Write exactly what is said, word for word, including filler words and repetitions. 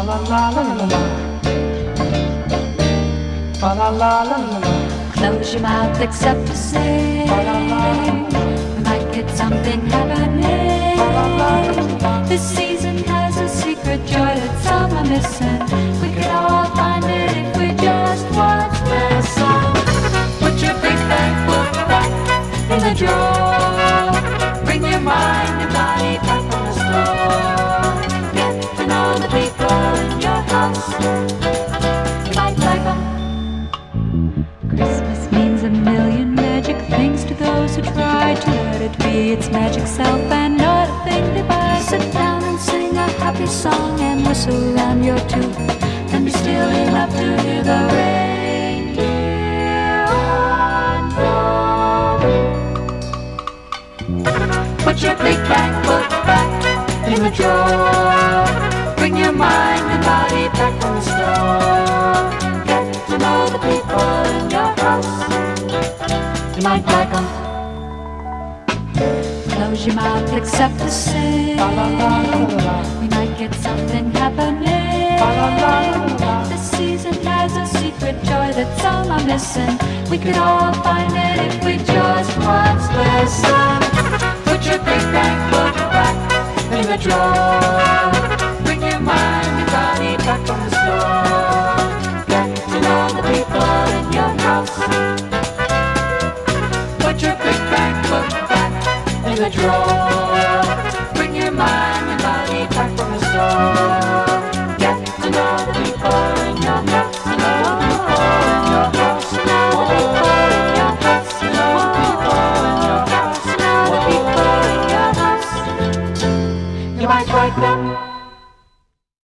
la la la la la. La la la la la la. Close your mouth except to say we might get something happening. This season has a secret joy that some are missing. We could all find it if we just once listen. Put your big bang book back in the drawer. Bring your mind and body back from the store. Get to know the people in your house. You might like them. Christmas means a million magic things to those who try to let it be its magic self and not a thing they buy. Sit down and sing a happy song and whistle around your tooth and be still enough to hear the reindeer on the roof. Put your big bang book back in the drawer. Bring your mind and body back from the store. Get to know the people in your house. You might like them. Close your mouth except to say we might get something happening. This season has a secret joy that some are missing. We could all find it if we just once listen. Put your big bang book back in the drawer. Bring your mind and body back from the store. Get to know the people in your house. Put your big bang book back in the drawer. Bring your mind and body back from the store. Get to know the people in your house. Know the people in your house. Know the people in your house. Know the people in your house. Know the people in your house. You might like them.